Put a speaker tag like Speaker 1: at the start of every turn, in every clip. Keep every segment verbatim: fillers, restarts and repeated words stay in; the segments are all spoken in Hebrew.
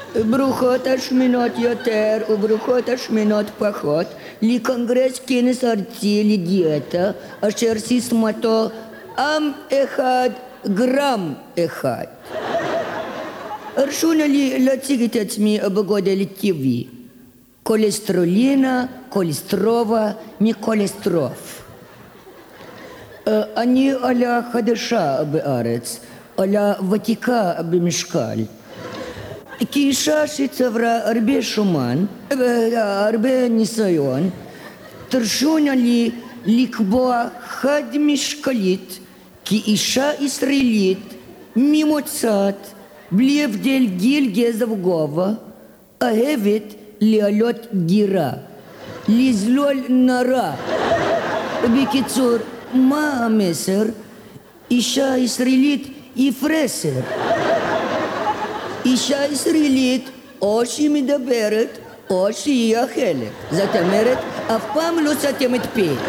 Speaker 1: ברוכות השמנות יותר וברוכות השמנות פחות לקונגרס כנס ארצי לדיאטה אשר סיסמתו עם אחד גרם אחד. הרשו לי להציג את עצמי בגודל טבעי. כולסטרולינה, כולסטרובה, מקולסטרוף. אני עלה חדשה בארץ, עלה ותיקה במשקל. כאישה שצברה הרבה שומן, הרבה ניסיון, תרשו לי לקבוע חד משקלית כאישה ישראלית ממוצעת, בלי הבדל גיל, גזע וגובה, אוהבת לעלות גירה, לזלול נרה. בקיצור, מה המסר? אישה ישראלית היא פרסר. אישה ישראלית או שהיא מדברת או שהיא אכלת. זאת אומרת, אף פעם לא סתמת פה.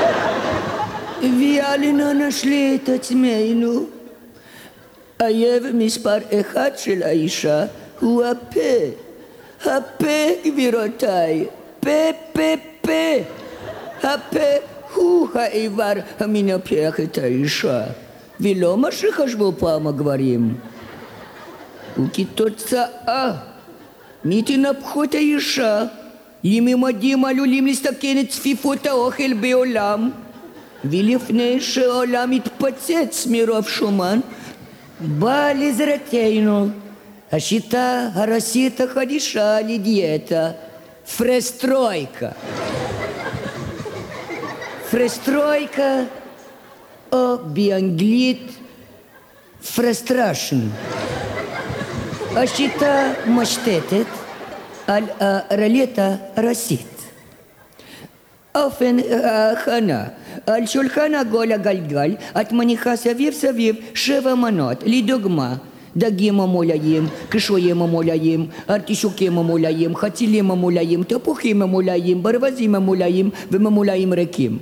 Speaker 1: ואלנה נשלה את עצמנו. האויב מספר אחד של האישה הוא הפה. הפה, גבירותיי. פה, פה, פה. הפה הוא האיבר המנפח את האישה. ולא מה שחשבו פעם הגברים. וכתוצאה מתנפחות האישה לממדים עלולים לסכן את צפיפות האוכל בעולם, ולפני שהעולם מתפוצץ מרוב שומן באה לעזרתנו השיטה הרוסית החדשה לדיאטה, פרסטרויקה. פרסטרויקה או באנגלית פרסטרשן. השיטה מושתתת על הרולטה הרוסית. אופן ההכנה: על שולחן עגול הגלגל את מניחה סביב סביב שבע מנות, לדוגמה דגים ממולאים, קישואים ממולאים, ארטישוקים ממולאים, חצילים ממולאים, תפוחים ממולאים, ברווזים ממולאים וממולאים ריקים.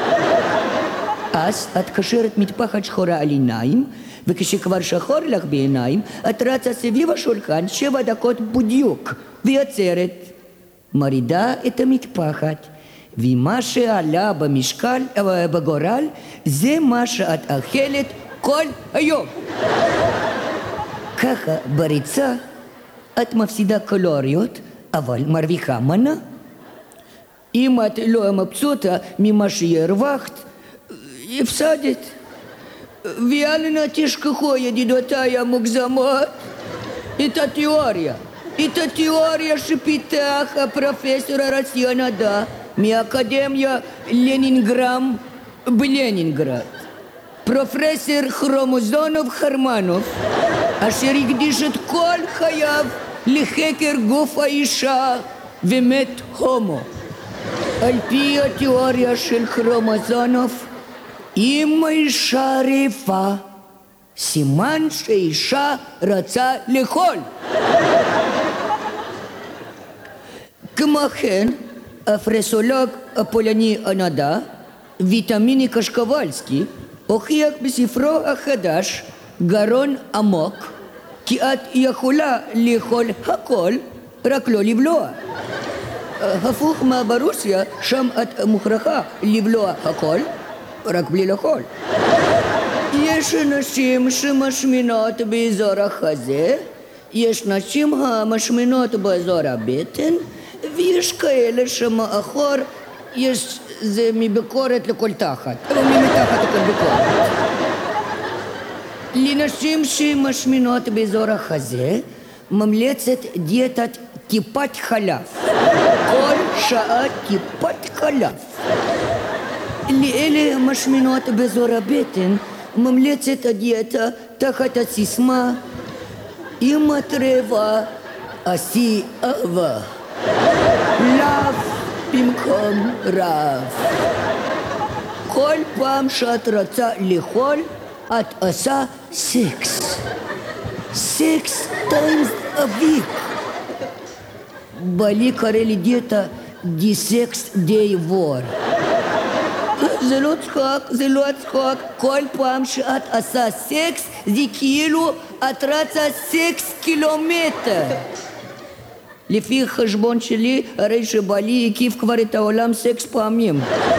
Speaker 1: אז את קשרת מטפחת שחורה על עיניים, וכשכבר שחור לך בעיניים, את רצה סביב השולחן שבע דקות בדיוק, ויוצרת, מרידה את המטפחת, ומה שעלה במשקל, בגורל, זה מה שאת אכלת כל היום. ככה בריצה את מפסידה קלוריות, אבל מרוויחה מנה. אם את לא מבסוטה ממה שהרווחת, הפסדת. ואל נא תשכחו, ידידותיי המוגזמות, את התיאוריה. את התיאוריה שפיתח הפרופסור הרוסי הנודע מאקדמיה לנינגרם בלנינגרד. פרופסור כרומוזונוב חרמנוב, אשר הקדיש את כל חייו לחקר גוף האישה ומת הומו. על פי התיאוריה של כרומוזונוב, אם האישה רעבה, סימן שאישה רצה לאכול. כמו כן, הפרסולוג הפולני הנודע, ויטמיני קשקובלסקי, הוכיח בספרו החדש, גרון עמוק, כי את יכולה לאכול הכל, רק לא לבלוע. הפוך מה ברוסיה, שם את מוכרחה לבלוע הכל, רק בלי לאכול. יש נשים שמשמינות באזור החזה, יש נשים המשמינות באזור הבטן, ויש כאלה שמאחור יש זה מביקורת לכל תחת, או ממתחת לכל ביקורת. לנשים שמשמינות באזור החזה, ממלצת דיאטת טיפת חלב. כל שעה טיפת חלב. לאלה המשמינות באזור הבטן, ממלצת הדיאטה תחת הסיסמה, אם את רעבה, עשי אהבה. לאו במקום רעב. כל פעם שאת רוצה לאכול, את עושה סקס. סקס טיימס אביק. בעלי קורא לדיאטה די סקס די וור. זה לא צחוק, זה לא צחוק. כל פעם שאת עושה סקס, זה כאילו את רצה סקס קילומטר. לפי חשבון שלי, הרי שבעלי הקיף כבר את העולם סקס פעמים.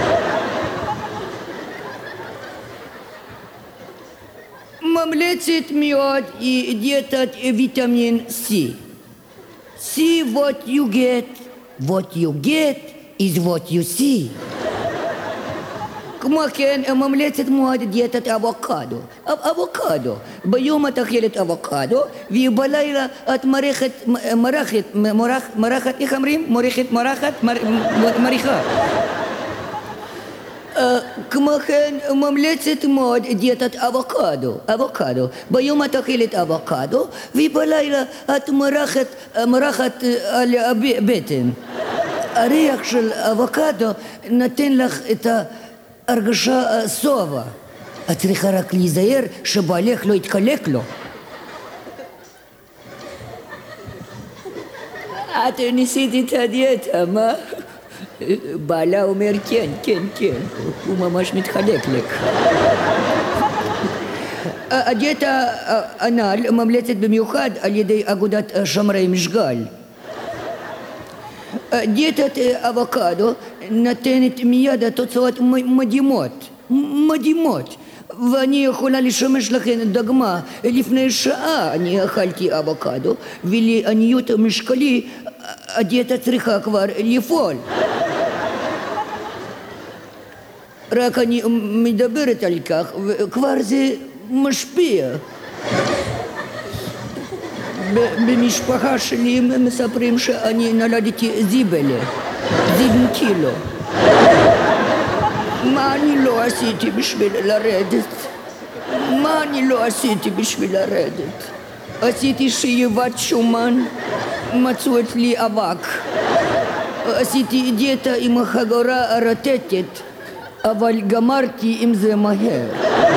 Speaker 1: ממלצת מאוד היא דיאטת ויטמין C. See what you get, what you get is what you see. כמו כן, ממלצת מאוד דיאטת אבוקדו. אבוקדו. ביום את אכלת אבוקדו, ובלילה את מרחת, מרחת, מרח, מרחת, איך אומרים? מורחת, מרחת, מריחה. כמו כן, ממלצת מאוד דיאטת אבוקדו. אבוקדו. ביום את אכלת אבוקדו, ובלילה את מרחת, מרחת על הבטן. הריח של אבוקדו נותן לך את ה... הרגשה סובה. את צריכה רק להיזהר שבעלך לא יתקלק לו. את ניסית את הדיאטה, מה? בעלה אומר כן, כן, כן. הוא ממש מתחלק לך. הדיאטה הנ"ל ממלצת במיוחד על ידי אגודת שומרי משגל. דיאטת אבוקדו נותנת מיד תוצאות מדהימות, מדהימות. ואני יכולה לשמש לכם דוגמה. לפני שעה אני אכלתי אבוקדו, ולעניות משקלי הדיאטה צריכה כבר לפעול. רק אני מדברת על כך, וכבר זה משפיע. במשפחה שלי מספרים שאני נולדתי זיבלה, זיבן קילו. מה אני לא עשיתי בשביל לרדת? מה אני לא עשיתי בשביל לרדת? עשיתי שאיבת שומן, מצאו אצלי אבק. עשיתי דיאטה עם חגורה רטטת, אבל גמרתי עם זה מהר.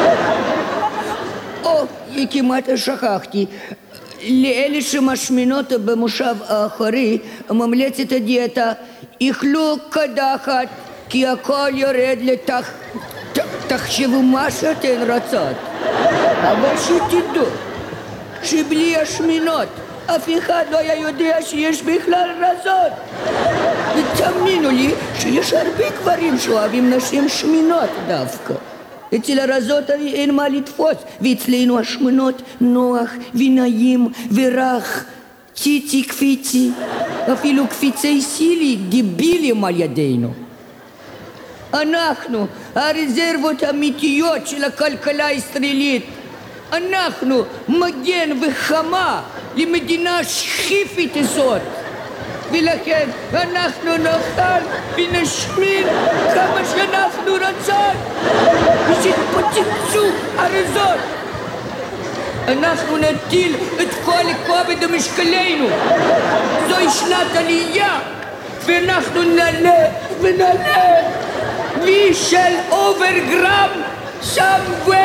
Speaker 1: או, כמעט שכחתי. לאלה שמשמינות במושב האחורי, ממלצת הדיאטה, יאכלו קדחת, כי הכל יורד לתח... ת... תחשבו מה שאתן רוצות. אבל שתדעו, שבלי השמינות, אף אחד לא היה יודע שיש בכלל רזות. ותאמינו לי שיש הרבה גברים שאוהבים נשים שמינות דווקא. אצל הרזות אין מה לתפוס, ואצלנו השמנות נוח ונעים ורך, ציצי קפיצי, אפילו קפיצי סילי דבילים על ידינו. אנחנו הרזרבות האמיתיות של הכלכלה הישראלית. אנחנו מגן וחמה למדינה שכיפית הזאת. ולכן אנחנו נאכל ונשמין כמה שאנחנו רוצות ושתפוצצו ארזות. אנחנו נטיל את כל כובד משקלנו. זוהי שנת עלייה ואנחנו נעלה ונעלה. We shall overgram somewhere